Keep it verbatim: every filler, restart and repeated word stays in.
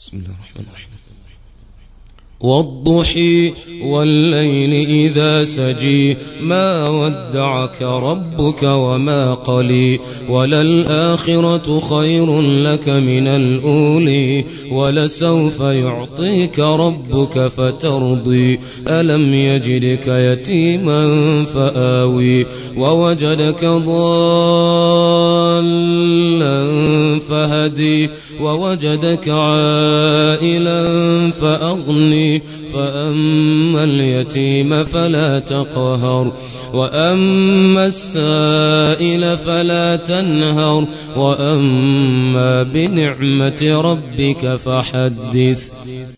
بسم الله الرحمن الرحيم. والضحى والليل إذا سجى ما ودعك ربك وما قلى وللآخرة خير لك من الأولى ولسوف يعطيك ربك فترضى ألم يجدك يتيما فآوى ووجدك ضالا فهدى ووجدك عائلا فأغني فأما اليتيم فلا تقهر وأما السائل فلا تنهر وأما بنعمة ربك فحدث.